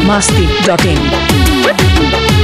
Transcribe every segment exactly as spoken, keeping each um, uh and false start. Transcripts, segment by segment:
masti dot in.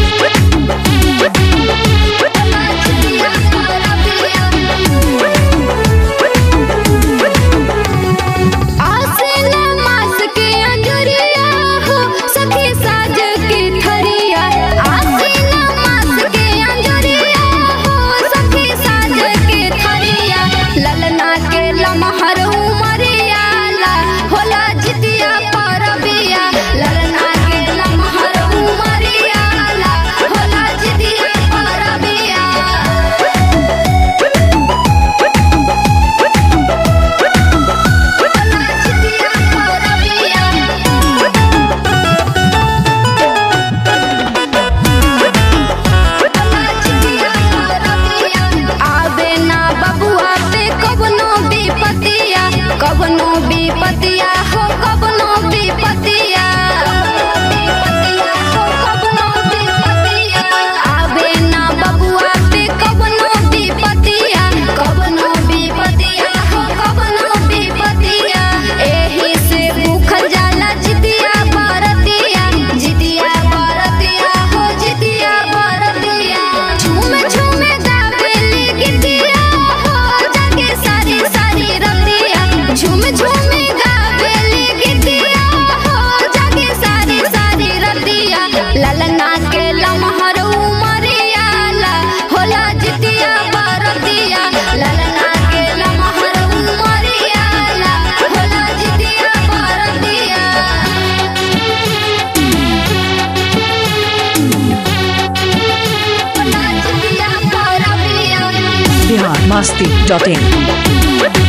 कबनो विपतिया हो कबनो विपतिया हो कबनो विपतिया आवे ना बबुआ पे कबनो विपतिया कबनो विपतिया हो कबनो विपतिया एही से भूखल जाला जितिया बरतिया जितिया बरतिया हो जितिया बरतिया झूमे झूमे गावेली गितिया हो जाके सारी सारी रतिया झूम झूम गावेली गितिया हो जागे सारी सारी रतिया ललना के लमहर उमरिया ला होला जितिया बरतिया ललना के लमहर उमरिया ला होला जितिया बरतिया होला जितिया बरतिया Bihar masti dot in.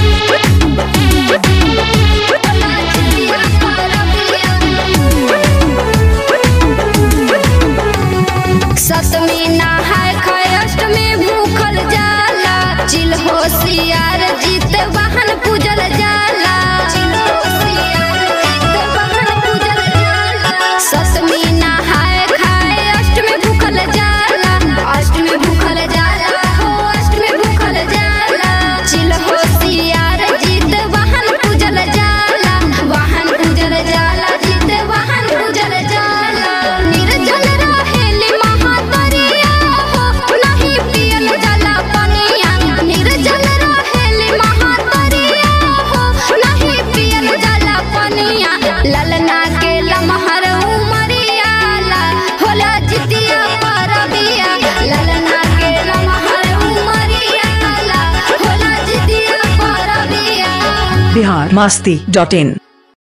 सतमी नहाय खाय अष्टमी भूखल जाला चिल होशियार जीत वाहन पूजल जाला चिल होशियार जीत वाहन पूजल जाला सतमी नहाय खाय अष्टमी भूखल जाला अष्टमी भूखल जाला हो अष्टमी भूखल जाला चिल होशियार जीत वाहन पूजल जाला वाहन पूजल जाला जीत वाहन पूजल जाला निर्जल रहेली महातरिया हो नहीं पियल जाला पनिया निर्जल रहेली महातरिया हो नहीं पियल जाला पनिया ललना के लमहर उमरिया ला होला जितिया परबिया ललना के लमहर उमरिया ला होला जितिया परबिया Bihar masti dot in.